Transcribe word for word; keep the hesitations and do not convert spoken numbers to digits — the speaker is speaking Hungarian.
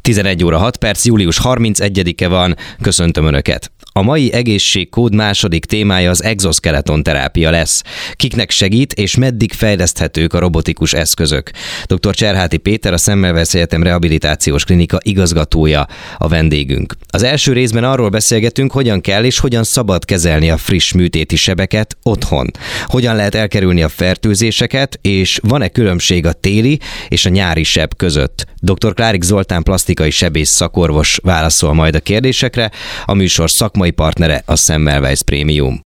tizenegy óra hat perc, július harmincegyedike van, köszöntöm Önöket. A mai egészségkód második témája az exoskeleton terápia lesz. Kiknek segít és meddig fejleszthetők a robotikus eszközök? dr. Cserháti Péter, a Semmelweis Egyetem Rehabilitációs Klinika igazgatója a vendégünk. Az első részben arról beszélgetünk, hogyan kell és hogyan szabad kezelni a friss műtéti sebeket otthon. Hogyan lehet elkerülni a fertőzéseket, és van-e különbség a téli és a nyári seb között? dr. Klárik Zoltán plasztikai sebész szakorvos válaszol majd a kérdésekre, a műsor szakmai partnere a Semmelweis Premium.